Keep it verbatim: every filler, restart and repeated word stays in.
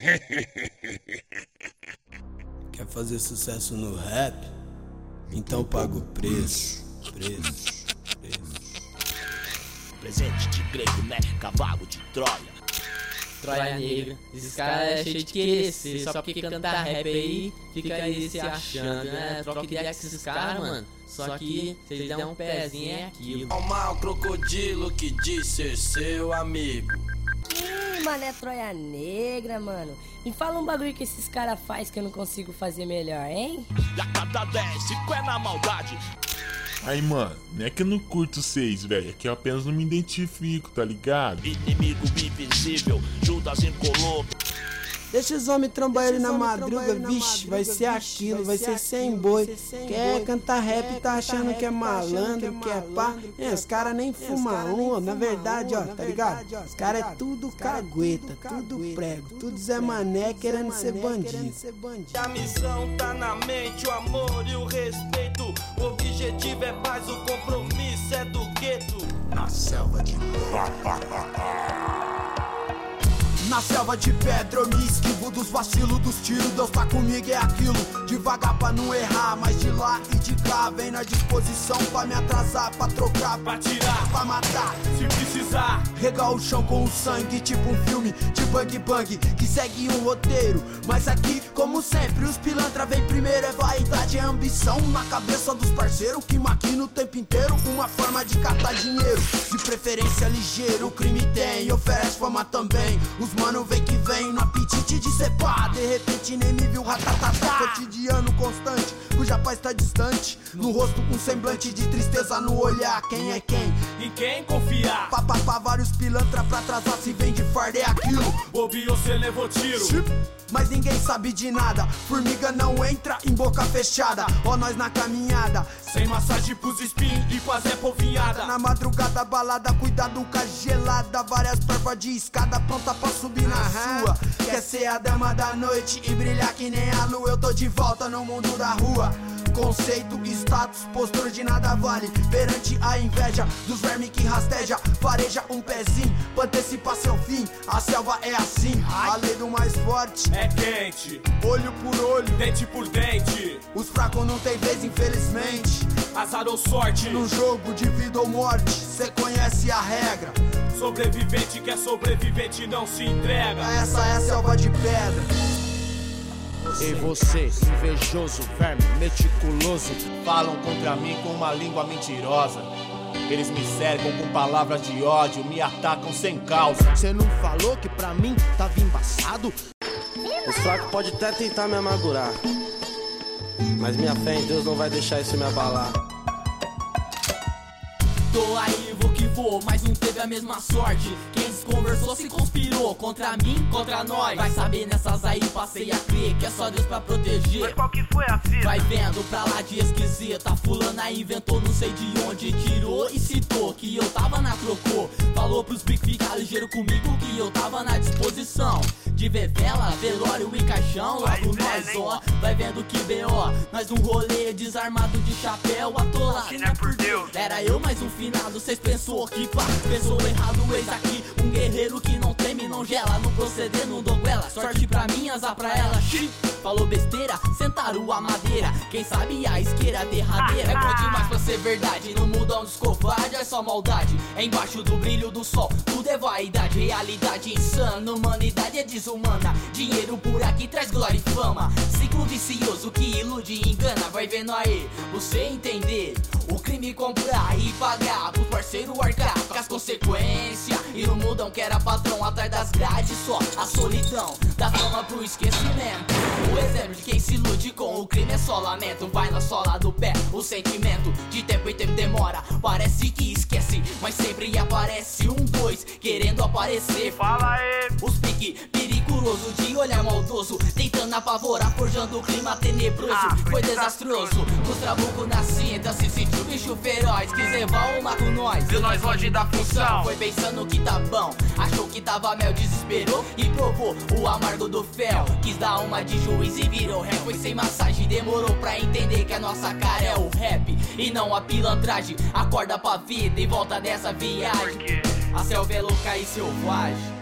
Quer fazer sucesso no rap? Então paga o preço, preço, preço. Presente de grego, né? Cavalo de Troia. Troia negra, esses caras é cheio de querer ser. Só porque cantar rap aí, fica aí se achando, né? Troca ideia com esses caras, mano. Só que se eles der um pezinho é aquilo. Calma, o crocodilo que diz ser seu amigo. Ih, mano, é Troia negra, mano. Me fala um bagulho que esses caras faz que eu não consigo fazer melhor, hein? E a cada dez, cinco é na maldade. Aí, mano, não é que eu não curto vocês, velho. É que eu apenas não me identifico, tá ligado? Inimigo invisível, Judas incolor. Deixa os homens trombar ele na madruga, vixe, vai ser aquilo, vai ser sem boi. Quer cantar rap, tá achando que é malandro, que é pá. É, os caras nem fumam um, na verdade, ó, tá ligado? Os caras é tudo cagueta, tudo prego, tudo Zé Mané querendo ser bandido. A missão tá na mente, o amor e o respeito. O objetivo é paz, o compromisso é do gueto. Na selva de Na selva de pedra eu me esquivo dos vacilos, dos tiros. Deus tá comigo, é aquilo. Devagar pra não errar, mas de lá e de cá. Vem na disposição pra me atrasar, pra trocar, pra tirar, pra matar, se precisar. Regar o chão com o sangue, tipo um filme de bang bang que segue um roteiro. Mas aqui, como sempre, os pilantra vem primeiro. É vaidade, é ambição na cabeça dos parceiros que maquina o tempo inteiro. Uma forma de catar dinheiro, de preferência ligeiro. O crime tem, oferece fama também. Os mano vem que vem no apetite de ser pá. De repente nem me viu, ratatatá. Cotidiano constante, cuja paz tá distante. No rosto um semblante de tristeza no olhar. Quem é quem? Em quem confiar? Papapá, vários pilantra pra atrasar. Se vem de farda é aquilo. Bobeou, cê levou tiro. Mas ninguém sabe de nada. Formiga não entra em boca fechada. Ó nós na caminhada, sem massagem pros espinhos e fazer polvinhada. Na madrugada balada, cuidado com a gelada. Várias pervas de escada pronta pra subir na sua. Quer ser a dama da noite e brilhar que nem a lua. Eu tô de volta no mundo da rua. Conceito, status, postura de nada vale. Perante a inveja dos vermes que rasteja. Fareja um pezinho pra antecipar seu fim. A selva é assim, a lei do mais forte é quente, olho por olho, dente por dente. Os fracos não tem vez, infelizmente. Azar ou sorte, no jogo de vida ou morte, cê conhece a regra. Sobrevivente que é sobrevivente não se entrega. Essa é a selva de pedra. E você, invejoso, verme, meticuloso, falam contra mim com uma língua mentirosa. Eles me cercam com palavras de ódio, me atacam sem causa. Cê não falou que pra mim tava embaçado? Os fracos podem até tentar me amargurar, mas minha fé em Deus não vai deixar isso me abalar. Tô aí, vou que vou, mas não teve a mesma sorte. Quem desconversou se conspirou contra mim, contra nós. Vai saber nessas aí, passei a crer que é só Deus pra proteger. Mas qual que foi a fita? Vai vendo pra lá de esquisita. Fulana inventou, não sei de onde, tirou e citou que eu tava na trocô. Falou pros bico ficar ligeiro comigo que eu tava na disposição de ver vela, velório e caixão. Logo nós, ó, vai vendo que B O. Nós num rolê desarmado de chapéu, atolado, não é por Deus. Era eu mais um finado, cês pensou que pá, pensou errado, eis aqui um guerreiro que não treme, não gela, no proceder, não dou goela. Sorte pra mim, azar pra ela, xi. Falou besteira, sentaram a madeira. Quem sabe a isqueira derradeira. É bom demais pra ser verdade, no mundão dos covardes é só maldade. É embaixo do brilho do sol, tudo é vaidade. Realidade insana, humanidade é desumana. Dinheiro por aqui traz glória e fama. Ciclo vicioso que ilude e engana. Vai vendo aí, você entender. O crime comprar e pagar, pros parceiros arcar com as consequências. E no mundão que era patrão atrás das grades, só a solidão da fama pro esquecimento. O exemplo de quem se ilude com o crime é só lamento. Vai na sola do pé, o sentimento de tempo em tempo demora. Parece que esquece, mas sempre aparece um dois querendo aparecer. Fala aí. Os pique periculoso de olhar maldoso, tentando apavorar, forjando o clima tenebroso. Ah, foi, foi desastroso, os trabucos na cinta, se sentiu bicho feroz. Quis levar uma com nós, viu nós longe da função. Foi pensando que tá bom, achou que tava mel, desesperou e provou o amargo do fel. Quis dar uma de juiz e virou rap. Foi sem massagem, demorou pra entender que a nossa cara é o rap e não a pilantragem. Acorda pra vida e volta dessa viagem. A selva é louca e selvagem.